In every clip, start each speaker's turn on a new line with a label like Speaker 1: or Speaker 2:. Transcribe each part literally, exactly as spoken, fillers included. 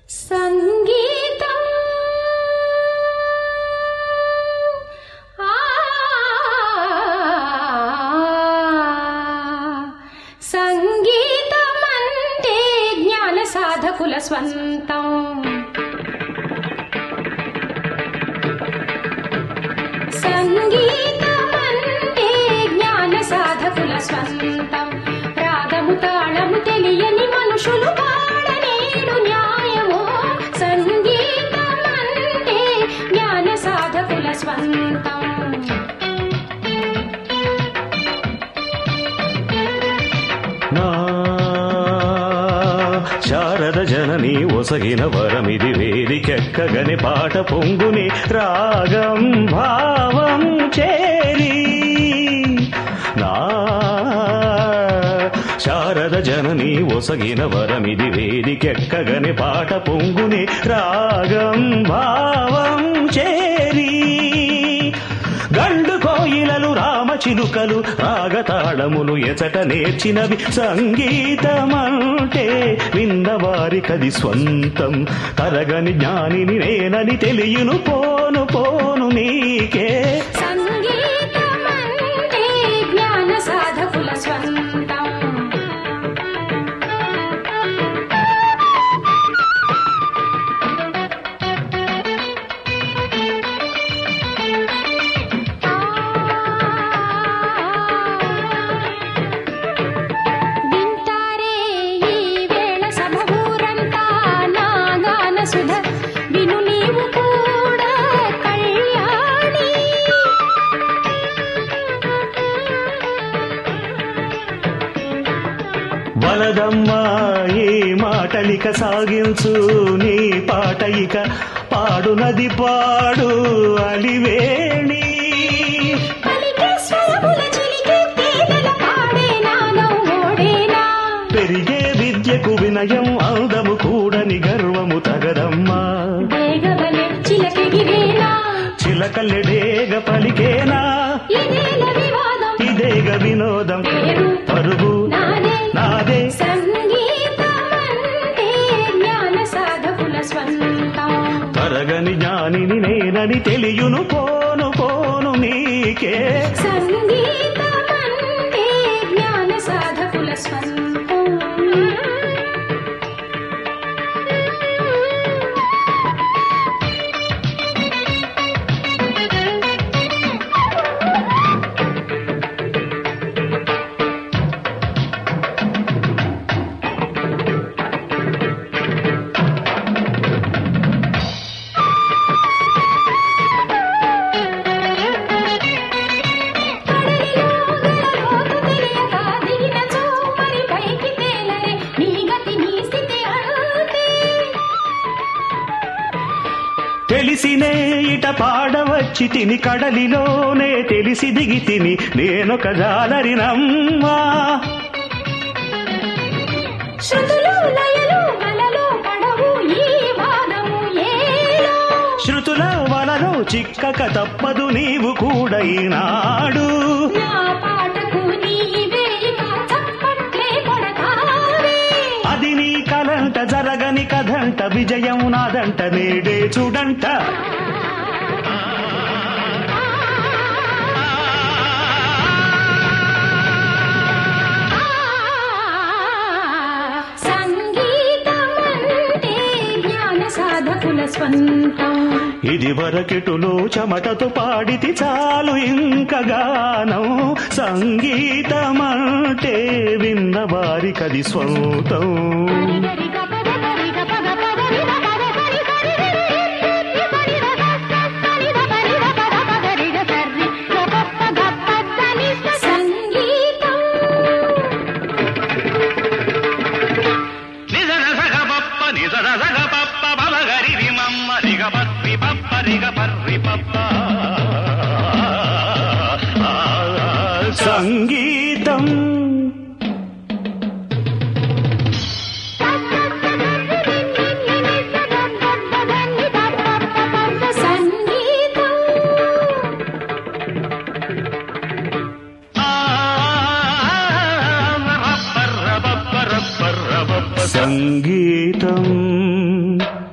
Speaker 1: సంగీతం సంగీతం అంటే జ్ఞాన సాధకుల స్వంతం. సంగీతం అంటే జ్ఞాన సాధకుల స్వంతం. రాగము తాళము తెలియని మనుషులు పాడనేడు న్యాయము. సంగీతం అంటే జ్ఞాన సాధకుల స్వంతం.
Speaker 2: శారద జనని ఒసగిన వరమిది వేదికెక్కగని పాట పొంగుని రాగం భావం చేరి. నా శారద జనని ఒసగిన వరమిది వేదికెక్కగని పాట పొంగుని రాగం భావం చేరి. గండు కోయిలలు రామచిలుకలు రాగతాళములు ఎచట నేర్చినవి. సంగీతమంటే విన్నవారికది స్వంతం. తరగని జ్ఞానిని నేనని తెలియను పోను పోను నీకే.
Speaker 1: సంగీతమంటే జ్ఞాన సాధకుల స్వంతం.
Speaker 2: వలదమ్మా ఈ మాటలిక సాగించు నీ పాట ఇక పాడునది పాడు అలివేణి. పెరిగే విద్యకు వినయం అందము కూడని గర్వము తగదమ్మా. చిలకల్లెడేగ పలికేనా ఇదేగ వినోదం పరుగు నాదే. తరగని జ్ఞానిని నేనని తెలియను పోను పోను నీకే.
Speaker 1: సంగీతమంటే జ్ఞాన సాధకుల స్వంతం.
Speaker 2: తెలిసినే ఇట పాడవచ్చి తిని కడలిలోనే తెలిసి దిగి తిని నేనొక జాలరినమ్మా. శృతుల వలలో చిక్కక తప్పదు నీవు కూడా ఈనాడు. అది నీ కలంట జరగని కథంట విజయం నాదంట నేడే చూడంట.
Speaker 1: సంగీతమంటే జ్ఞాన సాధకుల స్వంతం.
Speaker 2: ఇది వరకెటులో చెమటతో పాడితి చాలు ఇంక గానం. సంగీతమంటే విన్న వారికది స్వంతం. సంగీతం సంగీతం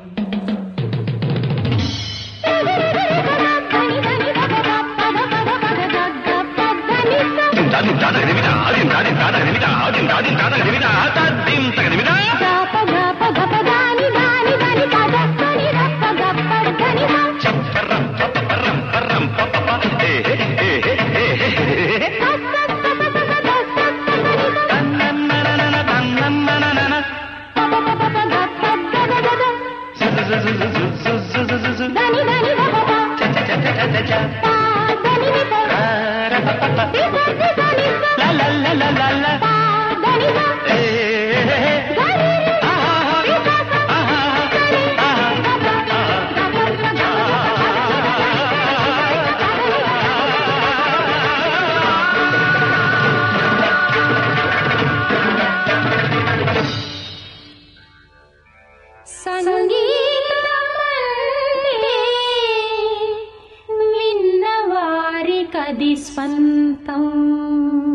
Speaker 1: విన్నవారి కది స్వంతం.